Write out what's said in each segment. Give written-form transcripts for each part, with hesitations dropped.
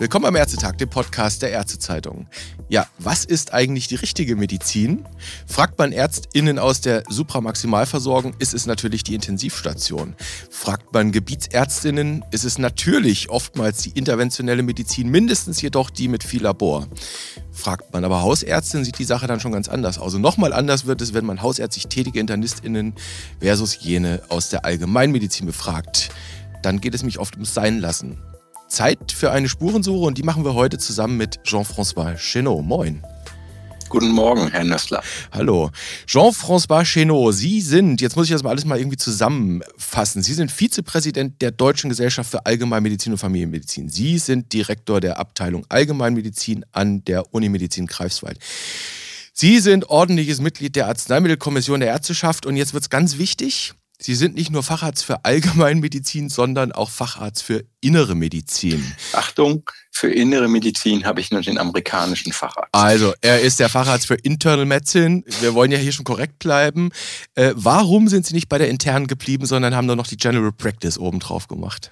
Willkommen am Ärztetag, dem Podcast der Ärztezeitung. Ja, was ist eigentlich die richtige Medizin? Fragt man ÄrztInnen aus der Supramaximalversorgung, ist es natürlich die Intensivstation. Fragt man GebietsärztInnen, ist es natürlich oftmals die interventionelle Medizin, mindestens jedoch die mit viel Labor. Fragt man aber Hausärztinnen, sieht die Sache dann schon ganz anders aus. Und nochmal anders wird es, wenn man hausärztlich tätige InternistInnen versus jene aus der Allgemeinmedizin befragt. Dann geht es nämlich oft ums Seinlassen. Zeit für eine Spurensuche und die machen wir heute zusammen mit Jean-François Chénaud. Moin. Guten Morgen, Herr Nössler. Hallo. Jean-François Chénaud, Sie sind, jetzt muss ich das mal alles mal irgendwie zusammenfassen, Sie sind Vizepräsident der Deutschen Gesellschaft für Allgemeinmedizin und Familienmedizin. Sie sind Direktor der Abteilung Allgemeinmedizin an der Unimedizin Greifswald. Sie sind ordentliches Mitglied der Arzneimittelkommission der Ärzteschaft und jetzt wird es ganz wichtig. Sie sind nicht nur Facharzt für Allgemeinmedizin, sondern auch Facharzt für Innere Medizin. Achtung, für Innere Medizin habe ich nur den amerikanischen Facharzt. Also, er ist der Facharzt für Internal Medicine. Wir wollen ja hier schon korrekt bleiben. Warum sind Sie nicht bei der internen geblieben, sondern haben da noch die General Practice obendrauf gemacht?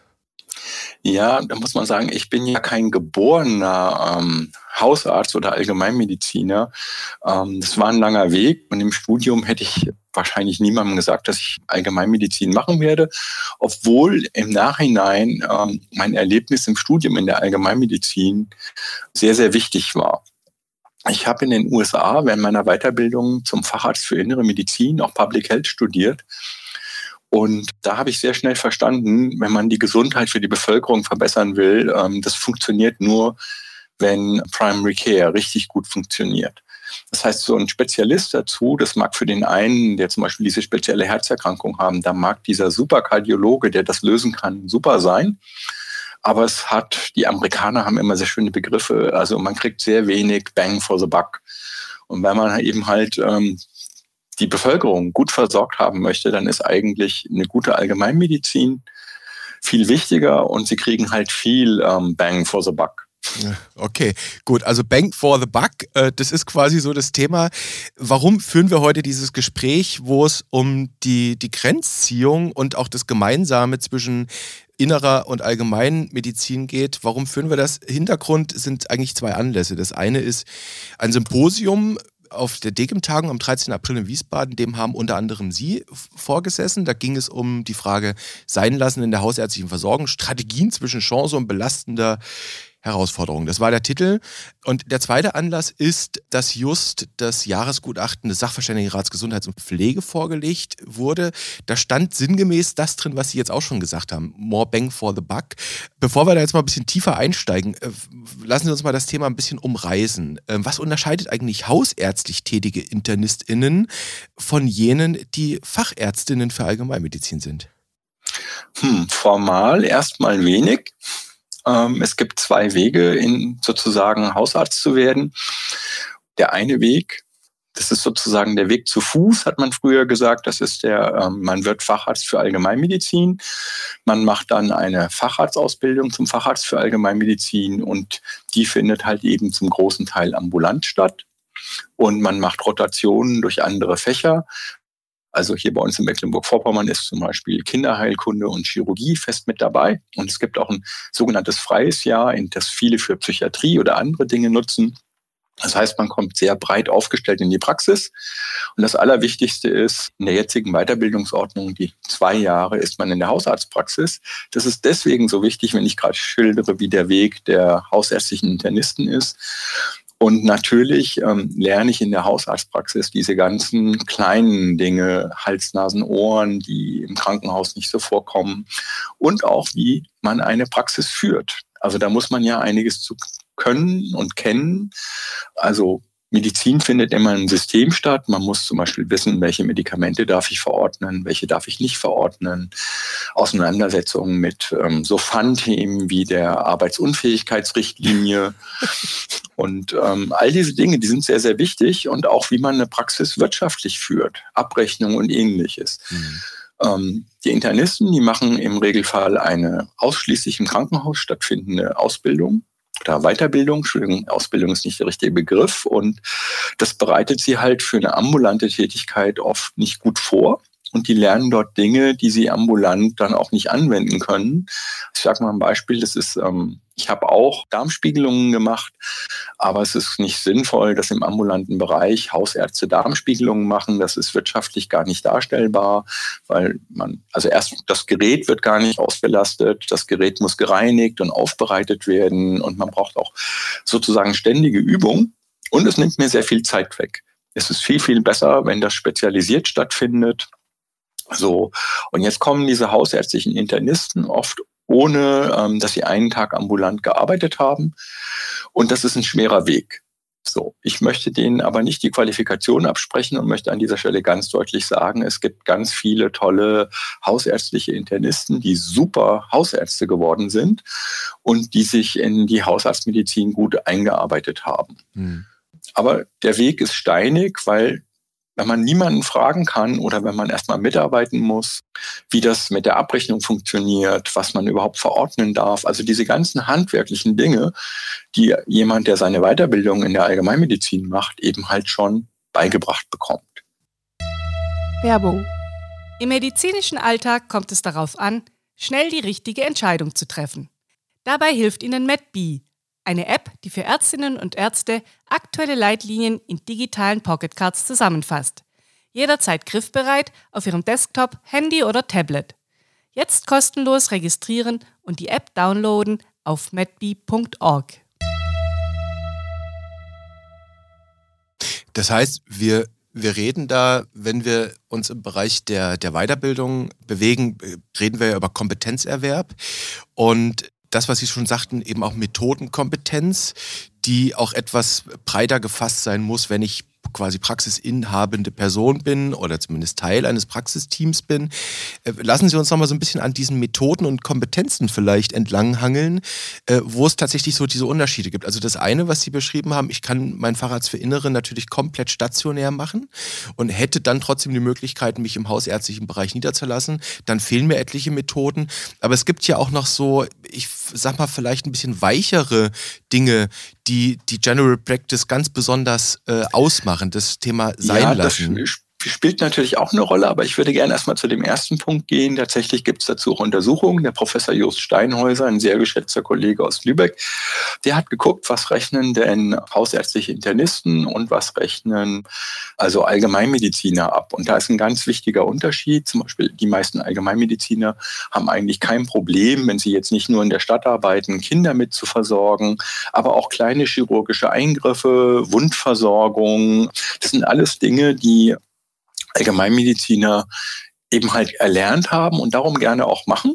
Ja, da muss man sagen, ich bin ja kein geborener Hausarzt oder Allgemeinmediziner. Das war ein langer Weg und im Studium hätte ich wahrscheinlich niemandem gesagt, dass ich Allgemeinmedizin machen werde, obwohl im Nachhinein mein Erlebnis im Studium in der Allgemeinmedizin sehr, sehr wichtig war. Ich habe in den USA während meiner Weiterbildung zum Facharzt für Innere Medizin auch Public Health studiert. Und da habe ich sehr schnell verstanden, wenn man die Gesundheit für die Bevölkerung verbessern will, das funktioniert nur, wenn Primary Care richtig gut funktioniert. Das heißt, so ein Spezialist dazu, das mag für den einen, der zum Beispiel diese spezielle Herzerkrankung haben, da mag dieser Superkardiologe, der das lösen kann, super sein. Aber die Amerikaner haben immer sehr schöne Begriffe, also man kriegt sehr wenig Bang for the Buck. Und wenn man eben halt die Bevölkerung gut versorgt haben möchte, dann ist eigentlich eine gute Allgemeinmedizin viel wichtiger und sie kriegen halt viel Bang for the Buck. Okay, gut. Also Bang for the Buck, das ist quasi so das Thema. Warum führen wir heute dieses Gespräch, wo es um die Grenzziehung und auch das Gemeinsame zwischen innerer und Allgemeinmedizin geht? Warum führen wir das? Hintergrund sind eigentlich zwei Anlässe. Das eine ist ein Symposium auf der DGIM-Tagung am 13. April in Wiesbaden, dem haben unter anderem Sie vorgesessen. Da ging es um die Frage Seinlassen in der hausärztlichen Versorgung, Strategien zwischen Chance und belastender Herausforderung. Das war der Titel. Und der zweite Anlass ist, dass just das Jahresgutachten des Sachverständigenrats Gesundheits und Pflege vorgelegt wurde. Da stand sinngemäß das drin, was Sie jetzt auch schon gesagt haben. More bang for the buck. Bevor wir da jetzt mal ein bisschen tiefer einsteigen, lassen Sie uns mal das Thema ein bisschen umreißen. Was unterscheidet eigentlich hausärztlich tätige InternistInnen von jenen, die Fachärztinnen für Allgemeinmedizin sind? Formal erstmal wenig. Es gibt zwei Wege, sozusagen Hausarzt zu werden. Der eine Weg, das ist sozusagen der Weg zu Fuß, hat man früher gesagt. Das ist man wird Facharzt für Allgemeinmedizin. Man macht dann eine Facharztausbildung zum Facharzt für Allgemeinmedizin und die findet halt eben zum großen Teil ambulant statt. Und man macht Rotationen durch andere Fächer. Also hier bei uns in Mecklenburg-Vorpommern ist zum Beispiel Kinderheilkunde und Chirurgie fest mit dabei. Und es gibt auch ein sogenanntes freies Jahr, in das viele für Psychiatrie oder andere Dinge nutzen. Das heißt, man kommt sehr breit aufgestellt in die Praxis. Und das Allerwichtigste ist, in der jetzigen Weiterbildungsordnung, die 2 Jahre ist man in der Hausarztpraxis. Das ist deswegen so wichtig, wenn ich gerade schildere, wie der Weg der hausärztlichen Internisten ist. Und natürlich lerne ich in der Hausarztpraxis diese ganzen kleinen Dinge, Hals, Nasen, Ohren, die im Krankenhaus nicht so vorkommen. Und auch, wie man eine Praxis führt. Also da muss man ja einiges zu können und kennen. Also Medizin findet immer im System statt. Man muss zum Beispiel wissen, welche Medikamente darf ich verordnen, welche darf ich nicht verordnen. Auseinandersetzungen mit so Fun-Themen wie der Arbeitsunfähigkeitsrichtlinie. Und all diese Dinge, die sind sehr, sehr wichtig. Und auch, wie man eine Praxis wirtschaftlich führt, Abrechnung und Ähnliches. Die Internisten, die machen im Regelfall eine ausschließlich im Krankenhaus stattfindende Ausbildung. Oder Weiterbildung, Entschuldigung, Ausbildung ist nicht der richtige Begriff und das bereitet sie halt für eine ambulante Tätigkeit oft nicht gut vor. und die lernen dort Dinge, die sie ambulant dann auch nicht anwenden können. Ich sage mal ein Beispiel, das ist, ich habe auch Darmspiegelungen gemacht, aber es ist nicht sinnvoll, dass im ambulanten Bereich Hausärzte Darmspiegelungen machen. Das ist wirtschaftlich gar nicht darstellbar, weil also erst das Gerät wird gar nicht ausgelastet, das Gerät muss gereinigt und aufbereitet werden und man braucht auch sozusagen ständige Übung und es nimmt mir sehr viel Zeit weg. Es ist viel, viel besser, wenn das spezialisiert stattfindet. So, und jetzt kommen diese hausärztlichen Internisten oft ohne, dass sie einen Tag ambulant gearbeitet haben. Und das ist ein schwerer Weg. So, ich möchte denen aber nicht die Qualifikation absprechen und möchte an dieser Stelle ganz deutlich sagen, es gibt ganz viele tolle hausärztliche Internisten, die super Hausärzte geworden sind und die sich in die Hausarztmedizin gut eingearbeitet haben. Aber der Weg ist steinig, weil wenn man niemanden fragen kann oder wenn man erstmal mitarbeiten muss, wie das mit der Abrechnung funktioniert, was man überhaupt verordnen darf, also diese ganzen handwerklichen Dinge, die jemand, der seine Weiterbildung in der Allgemeinmedizin macht, eben halt schon beigebracht bekommt. Werbung. Im medizinischen Alltag kommt es darauf an, schnell die richtige Entscheidung zu treffen. Dabei hilft Ihnen MedBee, eine App, die für Ärztinnen und Ärzte aktuelle Leitlinien in digitalen Pocketcards zusammenfasst. Jederzeit griffbereit auf Ihrem Desktop, Handy oder Tablet. Jetzt kostenlos registrieren und die App downloaden auf medbee.org. Das heißt, wir reden da, wenn wir uns im Bereich der Weiterbildung bewegen, reden wir ja über Kompetenzerwerb und das, was Sie schon sagten, eben auch Methodenkompetenz, die auch etwas breiter gefasst sein muss, wenn ich quasi praxisinhabende Person bin oder zumindest Teil eines Praxisteams bin. Lassen Sie uns noch mal so ein bisschen an diesen Methoden und Kompetenzen vielleicht entlanghangeln, wo es tatsächlich so diese Unterschiede gibt. Also das eine, was Sie beschrieben haben, ich kann meinen Facharzt für Innere natürlich komplett stationär machen und hätte dann trotzdem die Möglichkeit, mich im hausärztlichen Bereich niederzulassen. Dann fehlen mir etliche Methoden. Aber es gibt ja auch noch so, ich sag mal, vielleicht ein bisschen weichere Dinge, die General Practice ganz besonders ausmachen, das Thema sein lassen. Das spielt natürlich auch eine Rolle, aber ich würde gerne erstmal zu dem ersten Punkt gehen. Tatsächlich gibt es dazu auch Untersuchungen. Der Professor Jost Steinhäuser, ein sehr geschätzter Kollege aus Lübeck, der hat geguckt, was rechnen denn hausärztliche Internisten und was rechnen also Allgemeinmediziner ab. Und da ist ein ganz wichtiger Unterschied. Zum Beispiel die meisten Allgemeinmediziner haben eigentlich kein Problem, wenn sie jetzt nicht nur in der Stadt arbeiten, Kinder mit zu versorgen, aber auch kleine chirurgische Eingriffe, Wundversorgung. Das sind alles Dinge, die Allgemeinmediziner eben halt erlernt haben und darum gerne auch machen.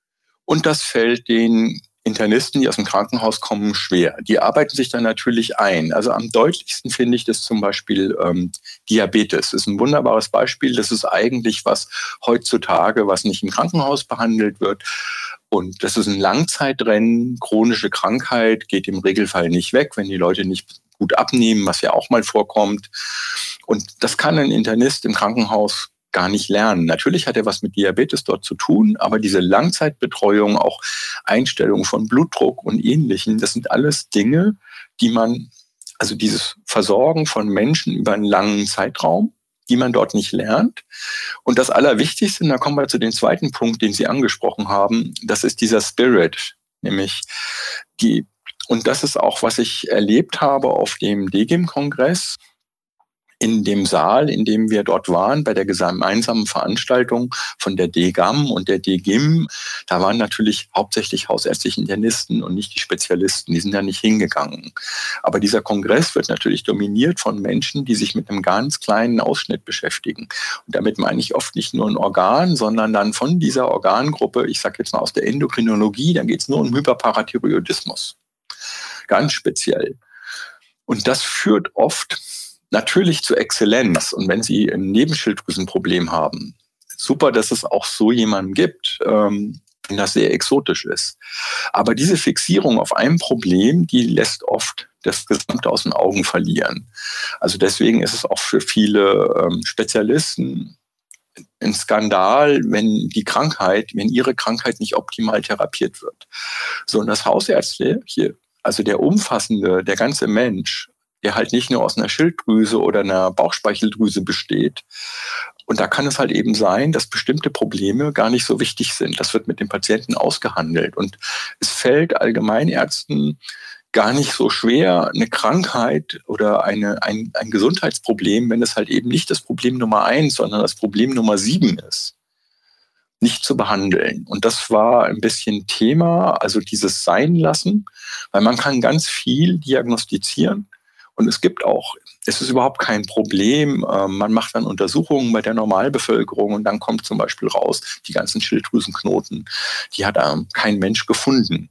Und das fällt den Internisten, die aus dem Krankenhaus kommen, schwer. Die arbeiten sich dann natürlich ein. Also am deutlichsten finde ich das zum Beispiel Diabetes. Das ist ein wunderbares Beispiel. Das ist eigentlich was heutzutage, was nicht im Krankenhaus behandelt wird. Und das ist ein Langzeitrennen. Chronische Krankheit geht im Regelfall nicht weg, wenn die Leute nicht gut abnehmen, was ja auch mal vorkommt. Und das kann ein Internist im Krankenhaus gar nicht lernen. Natürlich hat er was mit Diabetes dort zu tun, aber diese Langzeitbetreuung, auch Einstellung von Blutdruck und Ähnlichem, das sind alles Dinge, die man, also dieses Versorgen von Menschen über einen langen Zeitraum, die man dort nicht lernt. Und das Allerwichtigste, und da kommen wir zu dem zweiten Punkt, den Sie angesprochen haben, das ist dieser Spirit, nämlich und das ist auch, was ich erlebt habe auf dem DGIM-Kongress, in dem Saal, in dem wir dort waren, bei der gemeinsamen Veranstaltung von der DGAM und der DGIM. Da waren natürlich hauptsächlich hausärztliche Internisten und nicht die Spezialisten. Die sind da nicht hingegangen. Aber dieser Kongress wird natürlich dominiert von Menschen, die sich mit einem ganz kleinen Ausschnitt beschäftigen. Und damit meine ich oft nicht nur ein Organ, sondern dann von dieser Organgruppe, ich sage jetzt mal aus der Endokrinologie, dann geht es nur um Hyperparathyreoidismus. Ganz speziell. Und das führt oft natürlich zu Exzellenz. Und wenn Sie ein Nebenschilddrüsenproblem haben, super, dass es auch so jemanden gibt, wenn das sehr exotisch ist. Aber diese Fixierung auf ein Problem, die lässt oft das Gesamte aus den Augen verlieren. Also deswegen ist es auch für viele Spezialisten ein Skandal, wenn ihre Krankheit nicht optimal therapiert wird. So, und das Hausärztliche, also der ganze Mensch, der halt nicht nur aus einer Schilddrüse oder einer Bauchspeicheldrüse besteht. Und da kann es halt eben sein, dass bestimmte Probleme gar nicht so wichtig sind. Das wird mit dem Patienten ausgehandelt. Und es fällt Allgemeinärzten gar nicht so schwer, eine Krankheit oder ein Gesundheitsproblem, wenn es halt eben nicht das Problem Nummer 1, sondern das Problem Nummer 7 ist, nicht zu behandeln. Und das war ein bisschen Thema, also dieses Sein lassen, weil man kann ganz viel diagnostizieren. Und es ist überhaupt kein Problem. Man macht dann Untersuchungen bei der Normalbevölkerung und dann kommt zum Beispiel raus, die ganzen Schilddrüsenknoten, die hat kein Mensch gefunden.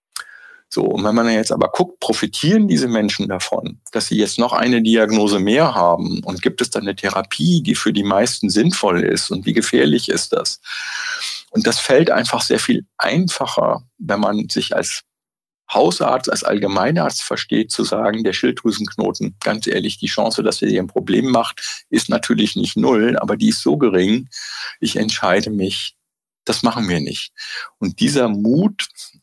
So, und wenn man jetzt aber guckt, profitieren diese Menschen davon, dass sie jetzt noch eine Diagnose mehr haben und gibt es dann eine Therapie, die für die meisten sinnvoll ist und wie gefährlich ist das? Und das fällt einfach sehr viel einfacher, wenn man sich als Hausarzt, als Allgemeinarzt versteht, zu sagen, der Schilddrüsenknoten, ganz ehrlich, die Chance, dass er dir ein Problem macht, ist natürlich nicht 0, aber die ist so gering, ich entscheide mich, das machen wir nicht. Und dieser Mut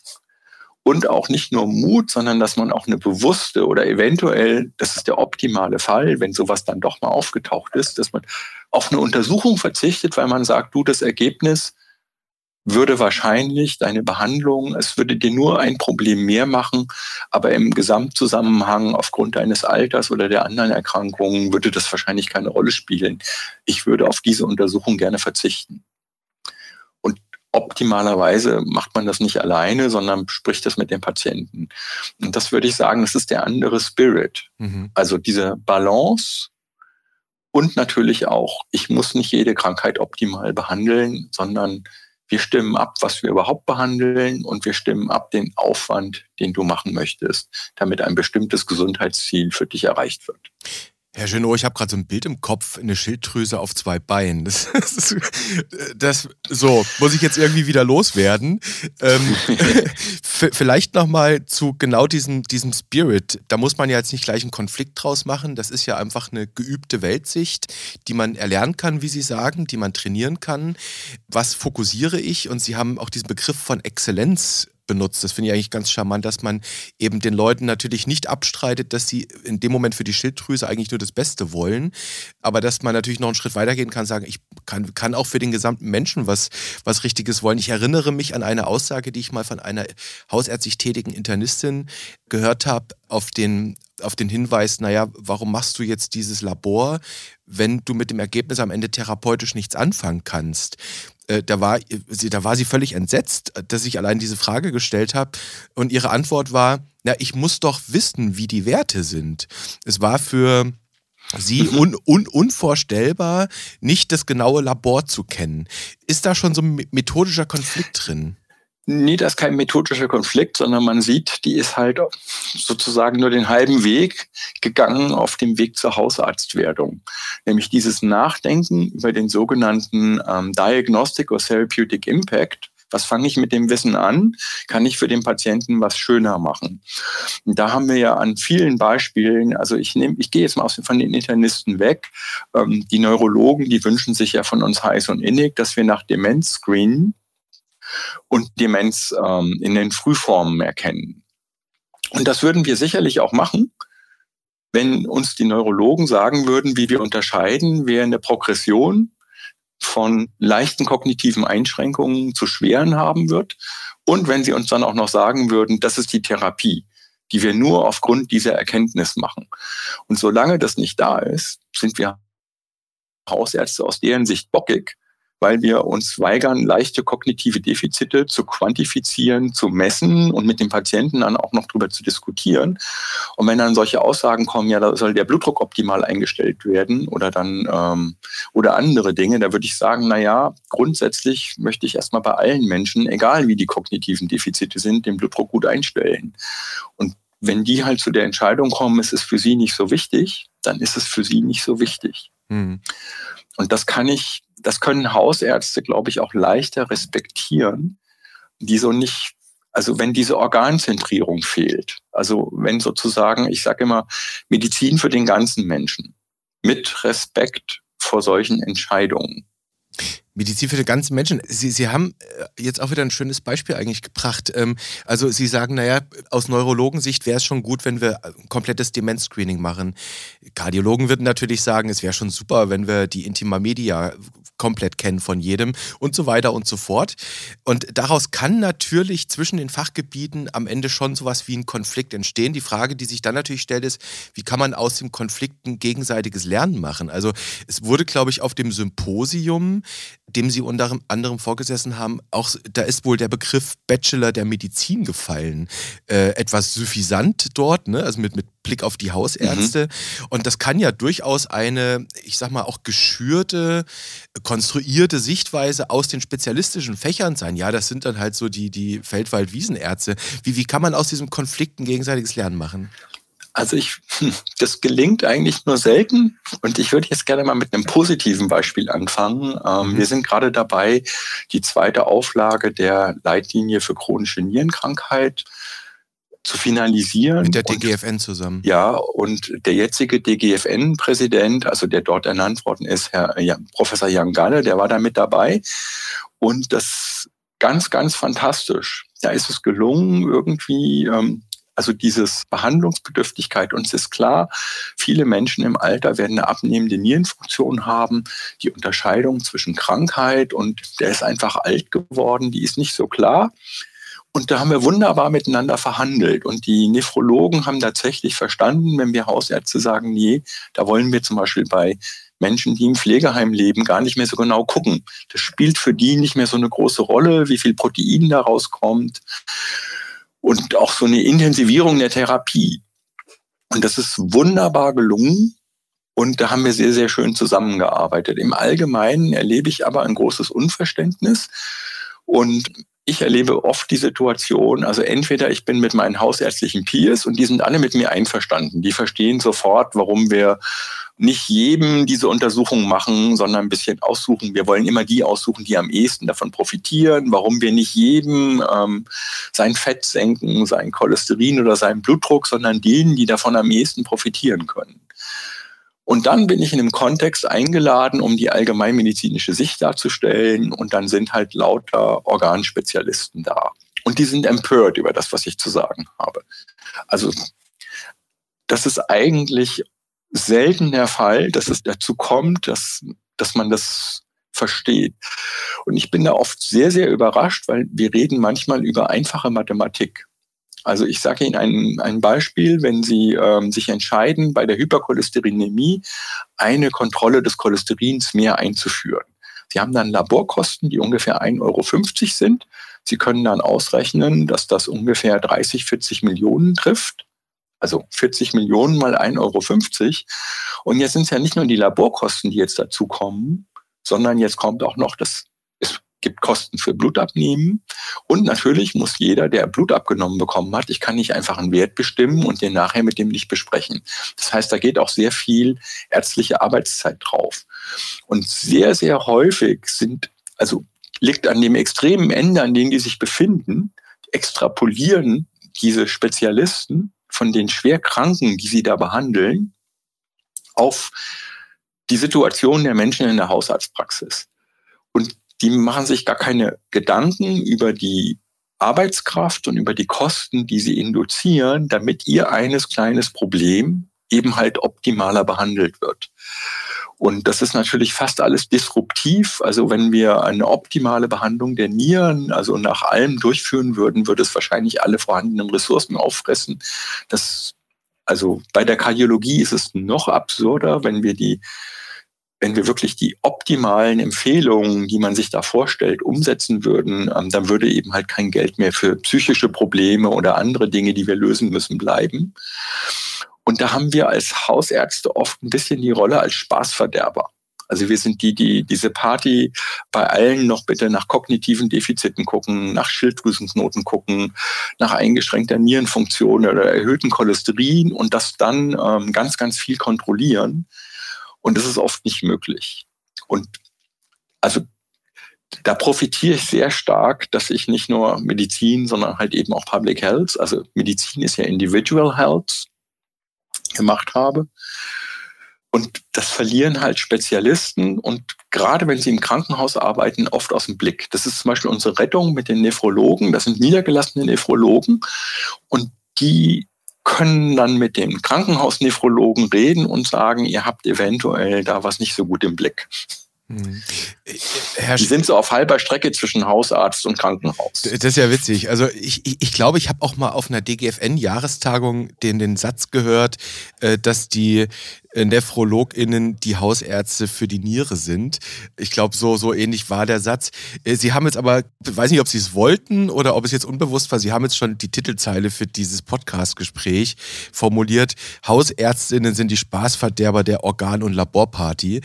und auch nicht nur Mut, sondern dass man auch eine bewusste oder eventuell, das ist der optimale Fall, wenn sowas dann doch mal aufgetaucht ist, dass man auf eine Untersuchung verzichtet, weil man sagt, du, das Ergebnis würde wahrscheinlich deine Behandlung, es würde dir nur ein Problem mehr machen, aber im Gesamtzusammenhang aufgrund deines Alters oder der anderen Erkrankungen würde das wahrscheinlich keine Rolle spielen. Ich würde auf diese Untersuchung gerne verzichten. Und optimalerweise macht man das nicht alleine, sondern spricht das mit dem Patienten. Und das würde ich sagen, das ist der andere Spirit. Also diese Balance und natürlich auch, ich muss nicht jede Krankheit optimal behandeln, sondern wir stimmen ab, was wir überhaupt behandeln und wir stimmen ab den Aufwand, den du machen möchtest, damit ein bestimmtes Gesundheitsziel für dich erreicht wird. Herr Genot, ich habe gerade so ein Bild im Kopf, eine Schilddrüse auf 2 Beinen. Das so, muss ich jetzt irgendwie wieder loswerden. Vielleicht nochmal zu genau diesem Spirit. Da muss man ja jetzt nicht gleich einen Konflikt draus machen. Das ist ja einfach eine geübte Weltsicht, die man erlernen kann, wie Sie sagen, die man trainieren kann. Was fokussiere ich? Und Sie haben auch diesen Begriff von Exzellenz benutzt. Das finde ich eigentlich ganz charmant, dass man eben den Leuten natürlich nicht abstreitet, dass sie in dem Moment für die Schilddrüse eigentlich nur das Beste wollen, aber dass man natürlich noch einen Schritt weitergehen kann, sagen, ich kann auch für den gesamten Menschen was Richtiges wollen. Ich erinnere mich an eine Aussage, die ich mal von einer hausärztlich tätigen Internistin gehört habe, auf den Hinweis, naja, warum machst du jetzt dieses Labor, wenn du mit dem Ergebnis am Ende therapeutisch nichts anfangen kannst? Da war sie völlig entsetzt, dass ich allein diese Frage gestellt habe. Und ihre Antwort war, na, ich muss doch wissen, wie die Werte sind. Es war für sie unvorstellbar, nicht das genaue Labor zu kennen. Ist da schon so ein methodischer Konflikt drin? Nee, das ist kein methodischer Konflikt, sondern man sieht, die ist halt sozusagen nur den halben Weg gegangen auf dem Weg zur Hausarztwerdung. Nämlich dieses Nachdenken über den sogenannten Diagnostic or Therapeutic Impact. Was fange ich mit dem Wissen an? Kann ich für den Patienten was schöner machen? Und da haben wir ja an vielen Beispielen, also ich gehe jetzt mal von den Internisten weg. Die Neurologen, die wünschen sich ja von uns heiß und innig, dass wir nach Demenz screenen und Demenz in den Frühformen erkennen. Und das würden wir sicherlich auch machen, wenn uns die Neurologen sagen würden, wie wir unterscheiden, wer eine Progression von leichten kognitiven Einschränkungen zu schweren haben wird und wenn sie uns dann auch noch sagen würden, das ist die Therapie, die wir nur aufgrund dieser Erkenntnis machen. Und solange das nicht da ist, sind wir Hausärzte aus deren Sicht bockig, weil wir uns weigern, leichte kognitive Defizite zu quantifizieren, zu messen und mit dem Patienten dann auch noch drüber zu diskutieren. Und wenn dann solche Aussagen kommen, ja, da soll der Blutdruck optimal eingestellt werden oder dann oder andere Dinge, da würde ich sagen, na ja, grundsätzlich möchte ich erstmal bei allen Menschen, egal wie die kognitiven Defizite sind, den Blutdruck gut einstellen. Und wenn die halt zu der Entscheidung kommen, es ist für sie nicht so wichtig, dann ist es für sie nicht so wichtig. Und das können Hausärzte, glaube ich, auch leichter respektieren, die so nicht, also wenn diese Organzentrierung fehlt. Also wenn sozusagen, ich sage immer, Medizin für den ganzen Menschen mit Respekt vor solchen Entscheidungen. Medizin für den ganzen Menschen. Sie haben jetzt auch wieder ein schönes Beispiel eigentlich gebracht. Also Sie sagen, naja, aus Neurologensicht wäre es schon gut, wenn wir ein komplettes Demenz-Screening machen. Kardiologen würden natürlich sagen, es wäre schon super, wenn wir die Intima Media komplett kennen von jedem und so weiter und so fort. Und daraus kann natürlich zwischen den Fachgebieten am Ende schon sowas wie ein Konflikt entstehen. Die Frage, die sich dann natürlich stellt, ist, wie kann man aus dem Konflikt ein gegenseitiges Lernen machen? Also es wurde, glaube ich, auf dem Symposium, dem Sie unter anderem vorgesessen haben, auch da ist wohl der Begriff Bachelor der Medizin gefallen. Etwas suffisant dort, ne? Also mit Blick auf die Hausärzte. Und das kann ja durchaus eine, ich sag mal, auch geschürte, konstruierte Sichtweise aus den spezialistischen Fächern sein. Ja, das sind dann halt so die Feldwald-Wiesenärzte. Wie kann man aus diesem Konflikt ein gegenseitiges Lernen machen? Also das gelingt eigentlich nur selten und ich würde jetzt gerne mal mit einem positiven Beispiel anfangen. Wir sind gerade dabei, die 2. Auflage der Leitlinie für chronische Nierenkrankheit zu finalisieren. Mit der DGFN zusammen. Ja, und der jetzige DGFN-Präsident, also der dort ernannt worden ist, Professor Jan Galle, der war da mit dabei und das ganz, ganz fantastisch. Da ist es gelungen, irgendwie also dieses Behandlungsbedürftigkeit. Uns ist klar, viele Menschen im Alter werden eine abnehmende Nierenfunktion haben. Die Unterscheidung zwischen Krankheit und der ist einfach alt geworden, die ist nicht so klar. Und da haben wir wunderbar miteinander verhandelt. Und die Nephrologen haben tatsächlich verstanden, wenn wir Hausärzte sagen, nee, da wollen wir zum Beispiel bei Menschen, die im Pflegeheim leben, gar nicht mehr so genau gucken. Das spielt für die nicht mehr so eine große Rolle, wie viel Protein da rauskommt. Und auch so eine Intensivierung der Therapie. Und das ist wunderbar gelungen. Und da haben wir sehr, sehr schön zusammengearbeitet. Im Allgemeinen erlebe ich aber ein großes Unverständnis. Und ich erlebe oft die Situation, also entweder ich bin mit meinen hausärztlichen Peers und die sind alle mit mir einverstanden. Die verstehen sofort, warum wir nicht jedem diese Untersuchung machen, sondern ein bisschen aussuchen. Wir wollen immer die aussuchen, die am ehesten davon profitieren. Warum wir nicht jedem sein Fett senken, sein Cholesterin oder seinen Blutdruck, sondern denen, die davon am ehesten profitieren können. Und dann bin ich in einem Kontext eingeladen, um die allgemeinmedizinische Sicht darzustellen. Und dann sind halt lauter Organspezialisten da. Und die sind empört über das, was ich zu sagen habe. Also das ist eigentlich selten der Fall, dass es dazu kommt, dass man das versteht. Und ich bin da oft sehr, sehr überrascht, weil wir reden manchmal über einfache Mathematik. Also ich sage Ihnen ein Beispiel, wenn Sie sich entscheiden, bei der Hypercholesterinämie eine Kontrolle des Cholesterins mehr einzuführen. Sie haben dann Laborkosten, die ungefähr 1,50 € sind. Sie können dann ausrechnen, dass das ungefähr 30, 40 Millionen trifft. Also 40 Millionen mal 1,50 €. Und jetzt sind es ja nicht nur die Laborkosten, die jetzt dazu kommen, sondern jetzt kommt auch noch es gibt Kosten für Blutabnehmen. Und natürlich muss jeder, der Blut abgenommen bekommen hat, ich kann nicht einfach einen Wert bestimmen und den nachher mit dem nicht besprechen. Das heißt, da geht auch sehr viel ärztliche Arbeitszeit drauf. Und sehr, sehr häufig liegt an dem extremen Ende, an dem die sich befinden, extrapolieren diese Spezialisten von den Schwerkranken, die sie da behandeln, auf die Situation der Menschen in der Hausarztpraxis. Und die machen sich gar keine Gedanken über die Arbeitskraft und über die Kosten, die sie induzieren, damit ihr eines kleines Problem eben halt optimaler behandelt wird. Und das ist natürlich fast alles disruptiv. Also wenn wir eine optimale Behandlung der Nieren, also nach allem durchführen würden, würde es wahrscheinlich alle vorhandenen Ressourcen auffressen. Also bei der Kardiologie ist es noch absurder, wenn wir wirklich die optimalen Empfehlungen, die man sich da vorstellt, umsetzen würden, dann würde eben halt kein Geld mehr für psychische Probleme oder andere Dinge, die wir lösen müssen, bleiben. Und da haben wir als Hausärzte oft ein bisschen die Rolle als Spaßverderber. Also wir sind die diese Party bei allen noch bitte nach kognitiven Defiziten gucken, nach Schilddrüsenknoten gucken, nach eingeschränkter Nierenfunktion oder erhöhten Cholesterin und das dann ganz, ganz viel kontrollieren. Und das ist oft nicht möglich. Und also da profitiere ich sehr stark, dass ich nicht nur Medizin, sondern halt eben auch Public Health, also Medizin ist ja Individual Health, gemacht habe. Und das verlieren halt Spezialisten und gerade wenn sie im Krankenhaus arbeiten, oft aus dem Blick. Das ist zum Beispiel unsere Rettung mit den Nephrologen. Das sind niedergelassene Nephrologen und die können dann mit den Krankenhausnephrologen reden und sagen, ihr habt eventuell da was nicht so gut im Blick. Die sind so auf halber Strecke zwischen Hausarzt und Krankenhaus. Das ist ja witzig. Also ich glaube, ich habe auch mal auf einer DGFN-Jahrestagung den Satz gehört, dass die NephrologInnen die Hausärzte für die Niere sind. Ich glaube, so ähnlich war der Satz. Sie haben jetzt aber, ich weiß nicht, ob Sie es wollten oder ob es jetzt unbewusst war, Sie haben jetzt schon die Titelzeile für dieses Podcast-Gespräch formuliert. Hausärztinnen sind die Spaßverderber der Organ- und Laborparty.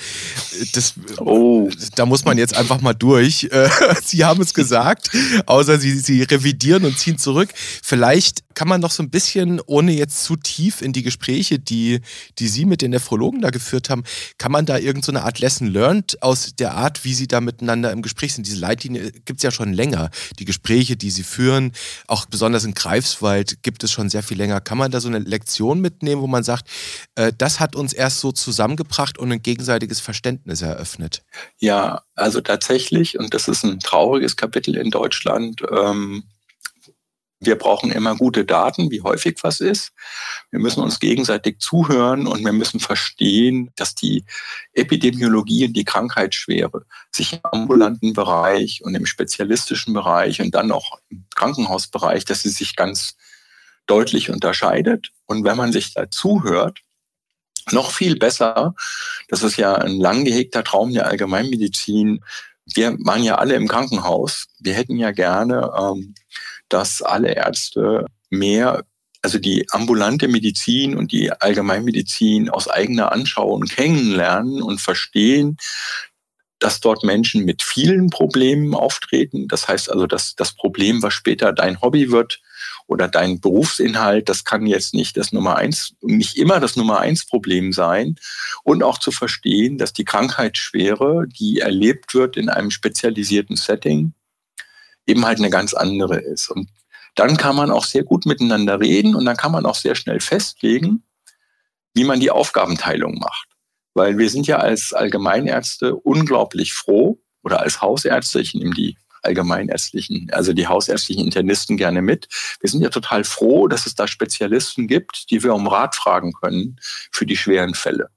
Da muss man jetzt einfach mal durch. Sie haben es gesagt, außer Sie revidieren und ziehen zurück. Vielleicht kann man noch so ein bisschen, ohne jetzt zu tief in die Gespräche, die Sie mit den Nephrologen da geführt haben, kann man da irgendeine Art Lesson learned aus der Art, wie Sie da miteinander im Gespräch sind? Diese Leitlinie gibt es ja schon länger. Die Gespräche, die Sie führen, auch besonders in Greifswald, gibt es schon sehr viel länger. Kann man da so eine Lektion mitnehmen, wo man sagt, das hat uns erst so zusammengebracht und ein gegenseitiges Verständnis eröffnet? Ja, also tatsächlich, und das ist ein trauriges Kapitel in Deutschland, wir brauchen immer gute Daten, wie häufig was ist. Wir müssen uns gegenseitig zuhören und wir müssen verstehen, dass die Epidemiologie und die Krankheitsschwere sich im ambulanten Bereich und im spezialistischen Bereich und dann auch im Krankenhausbereich, dass sie sich ganz deutlich unterscheidet. Und wenn man sich da zuhört, noch viel besser, das ist ja ein lang gehegter Traum der Allgemeinmedizin. Wir waren ja alle im Krankenhaus. Wir hätten ja gerne, dass alle Ärzte mehr, also die ambulante Medizin und die Allgemeinmedizin aus eigener Anschauung kennenlernen und verstehen, dass dort Menschen mit vielen Problemen auftreten. Das heißt also, dass das Problem, was später dein Hobby wird oder dein Berufsinhalt, das kann jetzt nicht nicht immer das Nummer 1 Problem sein. Und auch zu verstehen, dass die Krankheitsschwere, die erlebt wird in einem spezialisierten Setting, eben halt eine ganz andere ist. Und dann kann man auch sehr gut miteinander reden und dann kann man auch sehr schnell festlegen, wie man die Aufgabenteilung macht. Weil wir sind ja als Allgemeinärzte unglaublich froh oder als Hausärzte, ich nehme die allgemeinärztlichen, also die hausärztlichen Internisten gerne mit. Wir sind ja total froh, dass es da Spezialisten gibt, die wir um Rat fragen können für die schweren Fälle.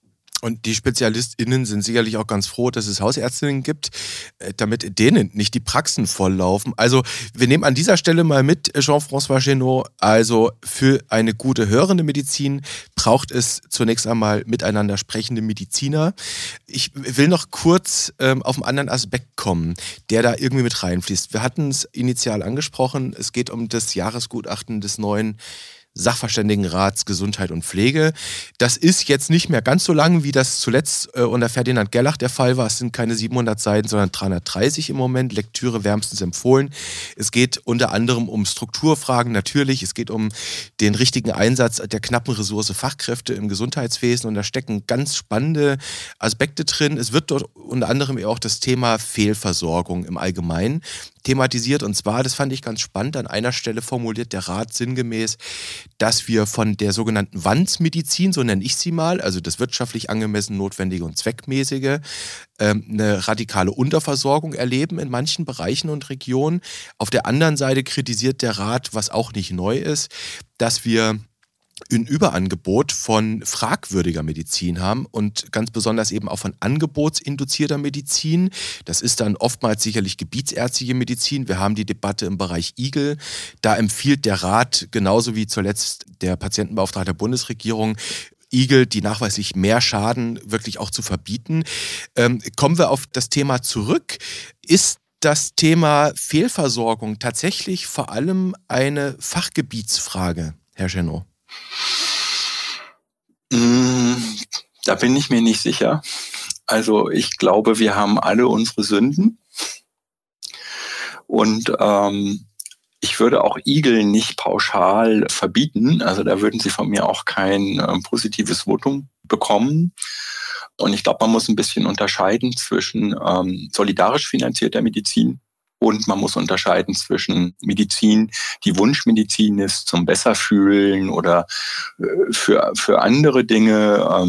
Und die SpezialistInnen sind sicherlich auch ganz froh, dass es Hausärztinnen gibt, damit denen nicht die Praxen volllaufen. Also wir nehmen an dieser Stelle mal mit, Jean-François Genot, also für eine gute hörende Medizin braucht es zunächst einmal miteinander sprechende Mediziner. Ich will noch kurz auf einen anderen Aspekt kommen, der da irgendwie mit reinfließt. Wir hatten es initial angesprochen, es geht um das Jahresgutachten des neuen Sachverständigenrats Gesundheit und Pflege. Das ist jetzt nicht mehr ganz so lang, wie das zuletzt unter Ferdinand Gerlach der Fall war. Es sind keine 700 Seiten, sondern 330 im Moment. Lektüre wärmstens empfohlen. Es geht unter anderem um Strukturfragen natürlich. Es geht um den richtigen Einsatz der knappen Ressource Fachkräfte im Gesundheitswesen und da stecken ganz spannende Aspekte drin. Es wird dort unter anderem auch das Thema Fehlversorgung im Allgemeinen thematisiert und zwar, das fand ich ganz spannend, an einer Stelle formuliert der Rat sinngemäß, dass wir von der sogenannten Wandsmedizin, so nenne ich sie mal, also das wirtschaftlich angemessen Notwendige und Zweckmäßige, eine radikale Unterversorgung erleben in manchen Bereichen und Regionen. Auf der anderen Seite kritisiert der Rat, was auch nicht neu ist, dass wir ein Überangebot von fragwürdiger Medizin haben und ganz besonders eben auch von angebotsinduzierter Medizin. Das ist dann oftmals sicherlich gebietsärztliche Medizin. Wir haben die Debatte im Bereich Igel. Da empfiehlt der Rat, genauso wie zuletzt der Patientenbeauftragte der Bundesregierung, Igel, die nachweislich mehr schaden, wirklich auch zu verbieten. Kommen wir auf das Thema zurück. Ist das Thema Fehlversorgung tatsächlich vor allem eine Fachgebietsfrage, Herr Genot? Da bin ich mir nicht sicher. Also ich glaube, wir haben alle unsere Sünden. Und ich würde auch Igel nicht pauschal verbieten. Also da würden Sie von mir auch kein positives Votum bekommen. Und ich glaube, man muss ein bisschen unterscheiden zwischen solidarisch finanzierter Medizin und man muss unterscheiden zwischen Medizin, die Wunschmedizin ist zum Besserfühlen oder für andere Dinge.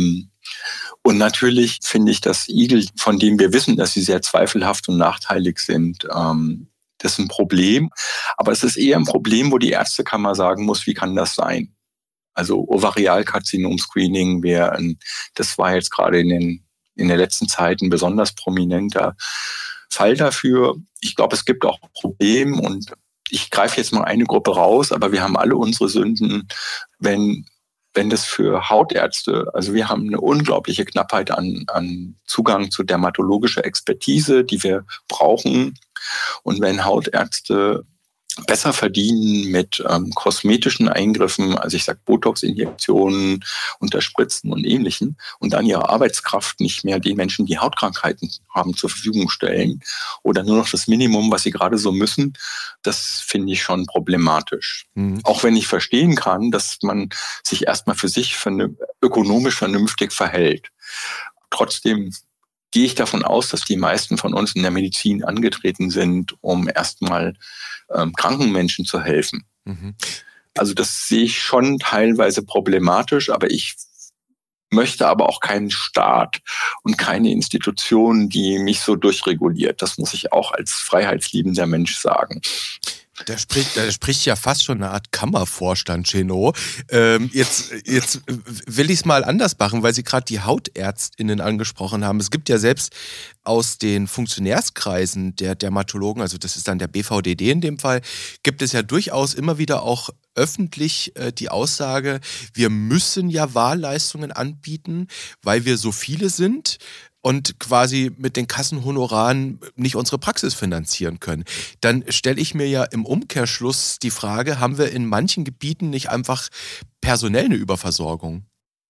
Und natürlich finde ich, dass Igel, von denen wir wissen, dass sie sehr zweifelhaft und nachteilig sind, das ist ein Problem. Aber es ist eher ein Problem, wo die Ärztekammer sagen muss, wie kann das sein? Also Ovarialkarzinom-Screening das war jetzt gerade in der letzten Zeit ein besonders prominenter Fall dafür. Ich glaube, es gibt auch Probleme und ich greife jetzt mal eine Gruppe raus, aber wir haben alle unsere Sünden, wenn das für Hautärzte, also wir haben eine unglaubliche Knappheit an Zugang zu dermatologischer Expertise, die wir brauchen. Und wenn Hautärzte besser verdienen mit kosmetischen Eingriffen, also ich sage Botox-Injektionen, Unterspritzen und Ähnlichem, und dann ihre Arbeitskraft nicht mehr den Menschen, die Hautkrankheiten haben, zur Verfügung stellen oder nur noch das Minimum, was sie gerade so müssen, das finde ich schon problematisch. Mhm. Auch wenn ich verstehen kann, dass man sich erstmal für sich ökonomisch vernünftig verhält. Trotzdem gehe ich davon aus, dass die meisten von uns in der Medizin angetreten sind, um erstmal kranken Menschen zu helfen. Mhm. Also das sehe ich schon teilweise problematisch, aber ich möchte aber auch keinen Staat und keine Institution, die mich so durchreguliert. Das muss ich auch als freiheitsliebender Mensch sagen. Da spricht ja fast schon eine Art Kammervorstand, Cheno. Jetzt will ich es mal anders machen, weil Sie gerade die HautärztInnen angesprochen haben. Es gibt ja selbst aus den Funktionärskreisen der Dermatologen, also das ist dann der BVDD in dem Fall, gibt es ja durchaus immer wieder auch öffentlich die Aussage, wir müssen ja Wahlleistungen anbieten, weil wir so viele sind und quasi mit den Kassenhonoraren nicht unsere Praxis finanzieren können. Dann stelle ich mir ja im Umkehrschluss die Frage, haben wir in manchen Gebieten nicht einfach personell eine Überversorgung?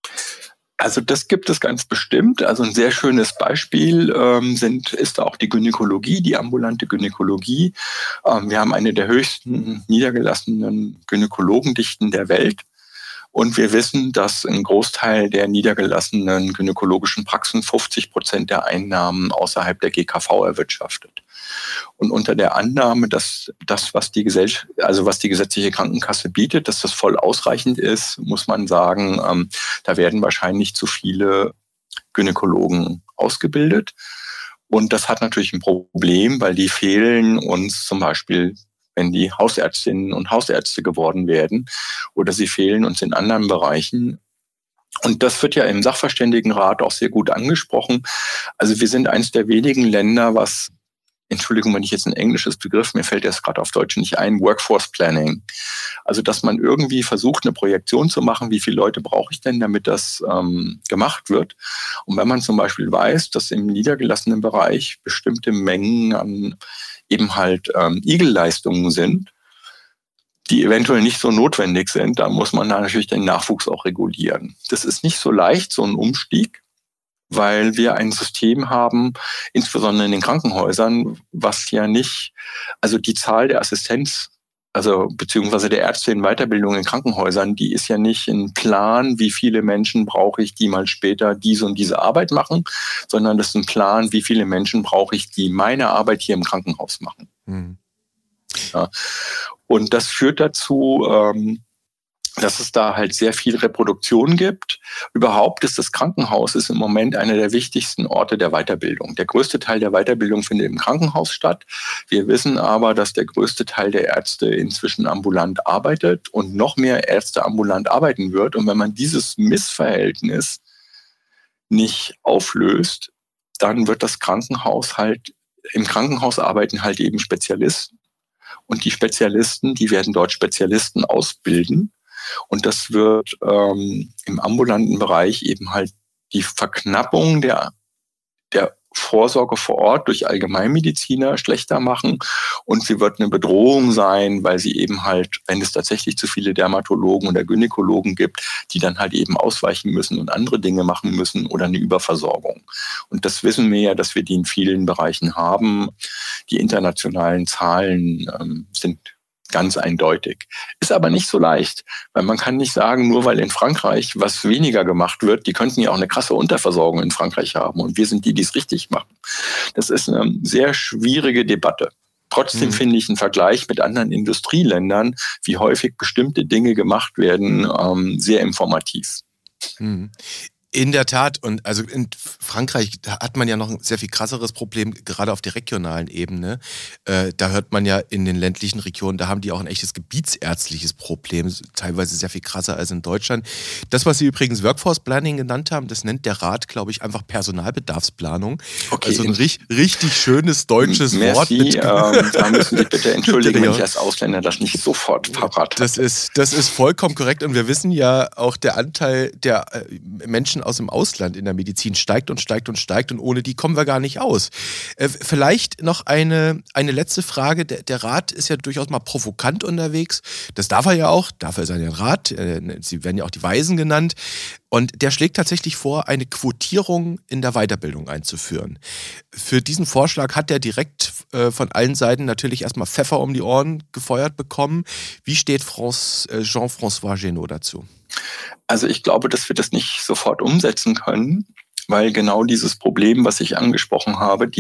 Also das gibt es ganz bestimmt. Also ein sehr schönes Beispiel ist auch die Gynäkologie, die ambulante Gynäkologie. Wir haben eine der höchsten niedergelassenen Gynäkologendichten der Welt. Und wir wissen, dass ein Großteil der niedergelassenen gynäkologischen Praxen 50% der Einnahmen außerhalb der GKV erwirtschaftet. Und unter der Annahme, dass das, was die gesetzliche Krankenkasse bietet, dass das voll ausreichend ist, muss man sagen, da werden wahrscheinlich zu viele Gynäkologen ausgebildet. Und das hat natürlich ein Problem, weil die fehlen uns zum Beispiel, wenn die Hausärztinnen und Hausärzte geworden werden, oder sie fehlen uns in anderen Bereichen. Und das wird ja im Sachverständigenrat auch sehr gut angesprochen. Also wir sind eines der wenigen Länder, was, Entschuldigung, wenn ich jetzt ein englisches Begriff, mir fällt das gerade auf Deutsch nicht ein, Workforce Planning. Also dass man irgendwie versucht, eine Projektion zu machen, wie viele Leute brauche ich denn, damit das gemacht wird. Und wenn man zum Beispiel weiß, dass im niedergelassenen Bereich bestimmte Mengen an eben halt Igelleistungen sind, die eventuell nicht so notwendig sind, dann muss man da natürlich den Nachwuchs auch regulieren. Das ist nicht so leicht, so ein Umstieg, weil wir ein System haben, insbesondere in den Krankenhäusern, was ja nicht, also die Zahl der Assistenz, also beziehungsweise der Ärzte in Weiterbildung in Krankenhäusern, die ist ja nicht ein Plan, wie viele Menschen brauche ich, die mal später diese und diese Arbeit machen, sondern das ist ein Plan, wie viele Menschen brauche ich, die meine Arbeit hier im Krankenhaus machen. Mhm. Ja. Und das führt dazu, dass es da halt sehr viel Reproduktion gibt. Überhaupt ist das Krankenhaus im Moment einer der wichtigsten Orte der Weiterbildung. Der größte Teil der Weiterbildung findet im Krankenhaus statt. Wir wissen aber, dass der größte Teil der Ärzte inzwischen ambulant arbeitet und noch mehr Ärzte ambulant arbeiten wird. Und wenn man dieses Missverhältnis nicht auflöst, dann wird das Krankenhaus halt, im Krankenhaus arbeiten halt eben Spezialisten. Und die Spezialisten, die werden dort Spezialisten ausbilden. Und das wird im ambulanten Bereich eben halt die Verknappung der Vorsorge vor Ort durch Allgemeinmediziner schlechter machen. Und sie wird eine Bedrohung sein, weil sie eben halt, wenn es tatsächlich zu viele Dermatologen oder Gynäkologen gibt, die dann halt eben ausweichen müssen und andere Dinge machen müssen oder eine Überversorgung. Und das wissen wir ja, dass wir die in vielen Bereichen haben. Die internationalen Zahlen sind ganz eindeutig. Ist aber nicht so leicht, weil man kann nicht sagen, nur weil in Frankreich was weniger gemacht wird, die könnten ja auch eine krasse Unterversorgung in Frankreich haben und wir sind die, die es richtig machen. Das ist eine sehr schwierige Debatte. Trotzdem finde ich einen Vergleich mit anderen Industrieländern, wie häufig bestimmte Dinge gemacht werden, sehr informativ. In der Tat. Und also in Frankreich hat man ja noch ein sehr viel krasseres Problem, gerade auf der regionalen Ebene. Da hört man ja in den ländlichen Regionen, da haben die auch ein echtes gebietsärztliches Problem, teilweise sehr viel krasser als in Deutschland. Das, was Sie übrigens Workforce Planning genannt haben, das nennt der Rat, glaube ich, einfach Personalbedarfsplanung. Okay. Also ein richtig schönes deutsches Wort. Da müssen Sie bitte entschuldigen, wenn ich als Ausländer das nicht sofort parat habe. Das ist vollkommen korrekt. Und wir wissen ja auch, der Anteil der Menschen aus dem Ausland in der Medizin steigt und steigt und steigt und ohne die kommen wir gar nicht aus. Vielleicht noch eine letzte Frage. Der Rat ist ja durchaus mal provokant unterwegs. Das darf er ja auch. Dafür ist er ja ein Rat. Sie werden ja auch die Weisen genannt. Und der schlägt tatsächlich vor, eine Quotierung in der Weiterbildung einzuführen. Für diesen Vorschlag hat er direkt von allen Seiten natürlich erstmal Pfeffer um die Ohren gefeuert bekommen. Wie steht Jean-François Genot dazu? Also ich glaube, dass wir das nicht sofort umsetzen können, weil genau dieses Problem, was ich angesprochen habe,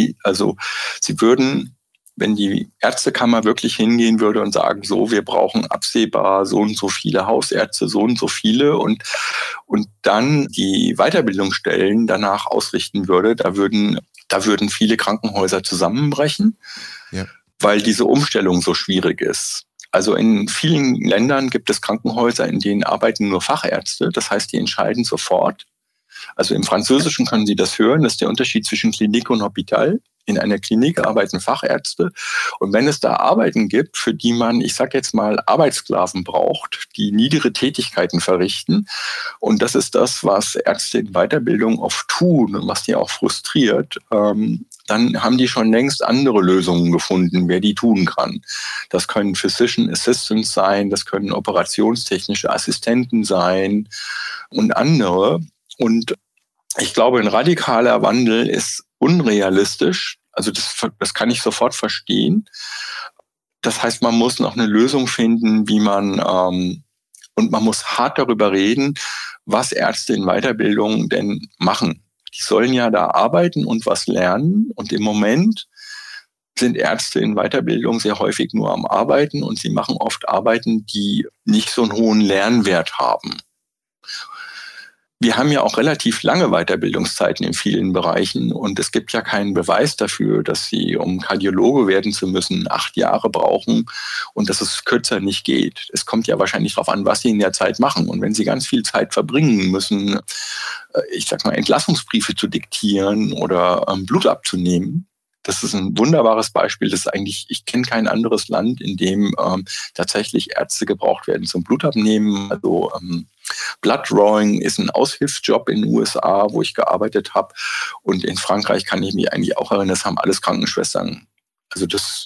sie würden, wenn die Ärztekammer wirklich hingehen würde und sagen, so, wir brauchen absehbar so und so viele Hausärzte, so und so viele und dann die Weiterbildungsstellen danach ausrichten würde, da würden viele Krankenhäuser zusammenbrechen, ja, weil diese Umstellung so schwierig ist. Also in vielen Ländern gibt es Krankenhäuser, in denen arbeiten nur Fachärzte. Das heißt, die entscheiden sofort. Also im Französischen können Sie das hören. Das ist der Unterschied zwischen Klinik und Hôpital. In einer Klinik arbeiten Fachärzte. Und wenn es da Arbeiten gibt, für die man, ich sage jetzt mal, Arbeitssklaven braucht, die niedere Tätigkeiten verrichten, und das ist das, was Ärzte in Weiterbildung oft tun und was die auch frustriert, dann haben die schon längst andere Lösungen gefunden, wer die tun kann. Das können Physician Assistants sein, das können operationstechnische Assistenten sein und andere. Und ich glaube, ein radikaler Wandel ist unrealistisch. Also das kann ich sofort verstehen. Das heißt, man muss noch eine Lösung finden, wie man, und man muss hart darüber reden, was Ärzte in Weiterbildung denn machen. Die sollen ja da arbeiten und was lernen. Und im Moment sind Ärzte in Weiterbildung sehr häufig nur am Arbeiten und sie machen oft Arbeiten, die nicht so einen hohen Lernwert haben. Wir haben ja auch relativ lange Weiterbildungszeiten in vielen Bereichen und es gibt ja keinen Beweis dafür, dass Sie, um Kardiologe werden zu müssen, 8 Jahre brauchen und dass es kürzer nicht geht. Es kommt ja wahrscheinlich darauf an, was Sie in der Zeit machen. Und wenn Sie ganz viel Zeit verbringen müssen, ich sag mal, Entlassungsbriefe zu diktieren oder Blut abzunehmen, das ist ein wunderbares Beispiel. Das ist eigentlich, ich kenne kein anderes Land, in dem tatsächlich Ärzte gebraucht werden zum Blutabnehmen. Also Blood Drawing ist ein Aushilfsjob in den USA, wo ich gearbeitet habe. Und in Frankreich kann ich mich eigentlich auch erinnern, das haben alles Krankenschwestern. Also das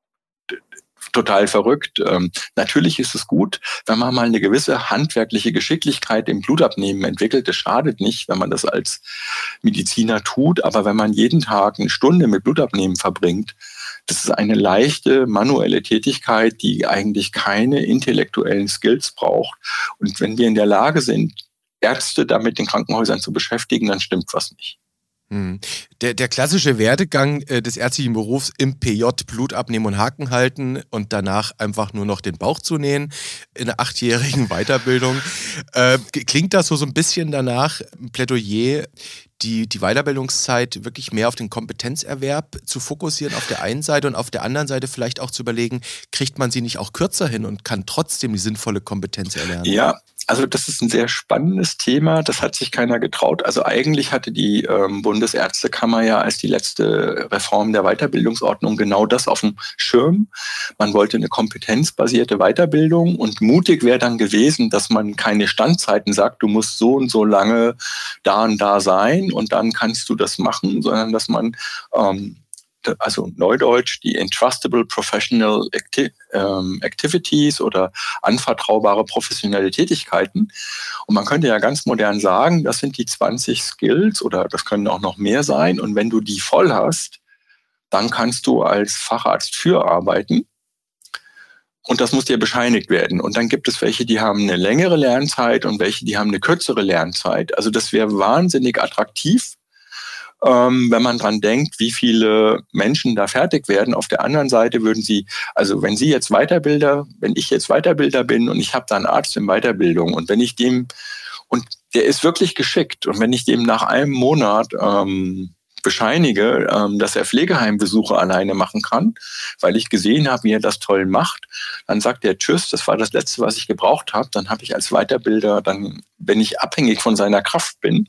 total verrückt. Natürlich ist es gut, wenn man mal eine gewisse handwerkliche Geschicklichkeit im Blutabnehmen entwickelt. Das schadet nicht, wenn man das als Mediziner tut. Aber wenn man jeden Tag 1 Stunde mit Blutabnehmen verbringt, das ist eine leichte manuelle Tätigkeit, die eigentlich keine intellektuellen Skills braucht. Und wenn wir in der Lage sind, Ärzte damit in Krankenhäusern zu beschäftigen, dann stimmt was nicht. Der klassische Werdegang des ärztlichen Berufs im PJ, Blut abnehmen und Haken halten und danach einfach nur noch den Bauch zu nähen in einer 8-jährigen Weiterbildung. Klingt das so ein bisschen danach, ein Plädoyer, die Weiterbildungszeit wirklich mehr auf den Kompetenzerwerb zu fokussieren auf der einen Seite und auf der anderen Seite vielleicht auch zu überlegen, kriegt man sie nicht auch kürzer hin und kann trotzdem die sinnvolle Kompetenz erlernen? Ja, also das ist ein sehr spannendes Thema, das hat sich keiner getraut. Also eigentlich hatte die Bundesärztekammer ja als die letzte Reform der Weiterbildungsordnung genau das auf dem Schirm. Man wollte eine kompetenzbasierte Weiterbildung und mutig wäre dann gewesen, dass man keine Standzeiten sagt, du musst so und so lange da und da sein und dann kannst du das machen, sondern dass man also Neudeutsch, die Entrustable Professional Activities oder anvertraubare professionelle Tätigkeiten. Und man könnte ja ganz modern sagen, das sind die 20 Skills oder das können auch noch mehr sein. Und wenn du die voll hast, dann kannst du als Facharzt für arbeiten. Und das muss dir bescheinigt werden. Und dann gibt es welche, die haben eine längere Lernzeit und welche, die haben eine kürzere Lernzeit. Also das wäre wahnsinnig attraktiv, wenn man dran denkt, wie viele Menschen da fertig werden. Auf der anderen Seite würden Sie, also wenn ich jetzt Weiterbilder bin und ich habe da einen Arzt in Weiterbildung und wenn ich dem Und der ist wirklich geschickt. Und wenn ich dem nach einem Monat bescheinige, dass er Pflegeheimbesuche alleine machen kann, weil ich gesehen habe, wie er das toll macht, dann sagt er tschüss, das war das Letzte, was ich gebraucht habe. Dann habe ich als Weiterbilder, dann, wenn ich abhängig von seiner Kraft bin,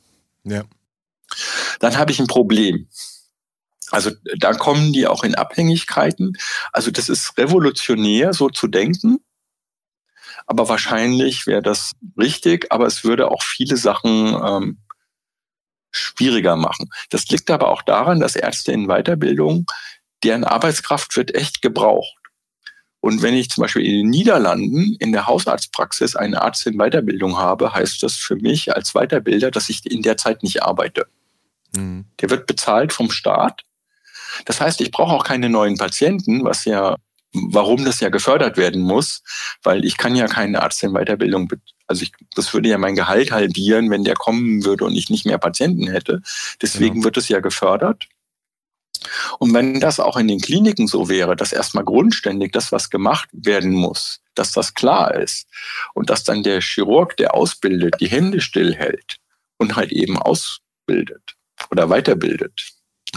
dann habe ich ein Problem. Also da kommen die auch in Abhängigkeiten. Also das ist revolutionär, so zu denken. Aber wahrscheinlich wäre das richtig, aber es würde auch viele Sachen schwieriger machen. Das liegt aber auch daran, dass Ärzte in Weiterbildung, deren Arbeitskraft wird echt gebraucht. Und wenn ich zum Beispiel in den Niederlanden in der Hausarztpraxis eine Arzt in Weiterbildung habe, heißt das für mich als Weiterbilder, dass ich in der Zeit nicht arbeite. Mhm. Der wird bezahlt vom Staat. Das heißt, ich brauche auch keine neuen Patienten, warum das ja gefördert werden muss, weil ich kann ja keinen Arzt in Weiterbildung, das würde ja mein Gehalt halbieren, wenn der kommen würde und ich nicht mehr Patienten hätte. Deswegen wird es ja gefördert. Und wenn das auch in den Kliniken so wäre, dass erstmal grundständig das, was gemacht werden muss, dass das klar ist und dass dann der Chirurg, der ausbildet, die Hände stillhält und halt eben ausbildet oder weiterbildet,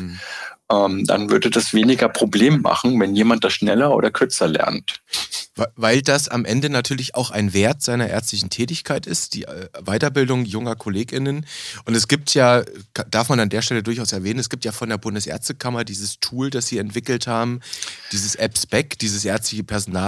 dann würde das weniger Problem machen, wenn jemand das schneller oder kürzer lernt. Weil das am Ende natürlich auch ein Wert seiner ärztlichen Tätigkeit ist, die Weiterbildung junger KollegInnen. Und es gibt ja, darf man an der Stelle durchaus erwähnen, es gibt ja von der Bundesärztekammer dieses Tool, das sie entwickelt haben, dieses AppSpec, dieses ärztliche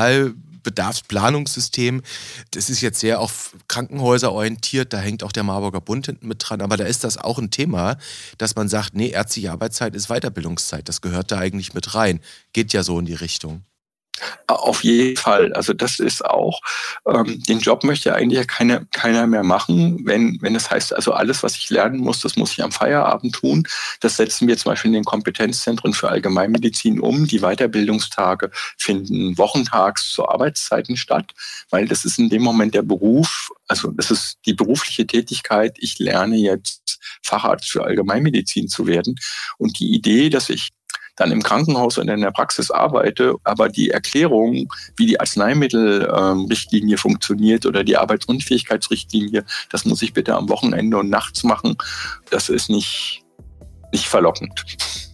Personalbedarfsplanungssystem. Das ist jetzt sehr auf Krankenhäuser orientiert, da hängt auch der Marburger Bund hinten mit dran, aber da ist das auch ein Thema, dass man sagt, nee, ärztliche Arbeitszeit ist Weiterbildungszeit, das gehört da eigentlich mit rein. Geht ja so in die Richtung. Auf jeden Fall. Also das ist auch, den Job möchte eigentlich keiner mehr machen, wenn es heißt, also alles, was ich lernen muss, das muss ich am Feierabend tun. Das setzen wir zum Beispiel in den Kompetenzzentren für Allgemeinmedizin um. Die Weiterbildungstage finden wochentags zu Arbeitszeiten statt, weil das ist in dem Moment der Beruf, also das ist die berufliche Tätigkeit. Ich lerne jetzt Facharzt für Allgemeinmedizin zu werden. Und die Idee, dass ich dann im Krankenhaus und in der Praxis arbeite, aber die Erklärung, wie die Arzneimittelrichtlinie funktioniert oder die Arbeitsunfähigkeitsrichtlinie, das muss ich bitte am Wochenende und nachts machen, das ist nicht verlockend.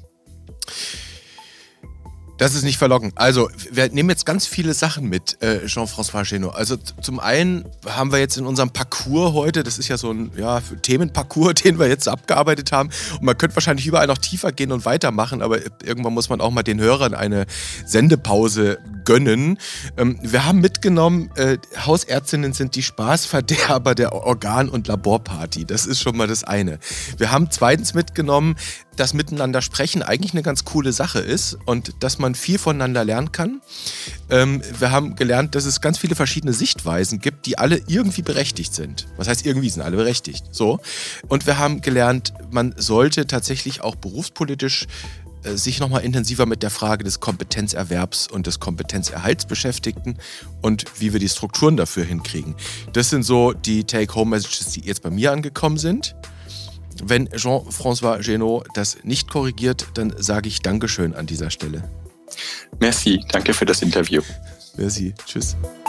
Das ist nicht verlockend. Also, wir nehmen jetzt ganz viele Sachen mit, Jean-François Genot. Also, zum einen haben wir jetzt in unserem Parcours heute, das ist ja so ein Themenparcours, den wir jetzt abgearbeitet haben. Und man könnte wahrscheinlich überall noch tiefer gehen und weitermachen, aber irgendwann muss man auch mal den Hörern eine Sendepause gönnen. Wir haben mitgenommen, Hausärztinnen sind die Spaßverderber der Organ- und Laborparty. Das ist schon mal das eine. Wir haben zweitens mitgenommen, dass Miteinander sprechen eigentlich eine ganz coole Sache ist und dass man viel voneinander lernen kann. Wir haben gelernt, dass es ganz viele verschiedene Sichtweisen gibt, die alle irgendwie berechtigt sind. Was heißt irgendwie, sind alle berechtigt. So. Und wir haben gelernt, man sollte tatsächlich auch berufspolitisch sich nochmal intensiver mit der Frage des Kompetenzerwerbs und des Kompetenzerhalts beschäftigen und wie wir die Strukturen dafür hinkriegen. Das sind so die Take-Home-Messages, die jetzt bei mir angekommen sind. Wenn Jean-François Genot das nicht korrigiert, dann sage ich Dankeschön an dieser Stelle. Merci, danke für das Interview. Merci, tschüss.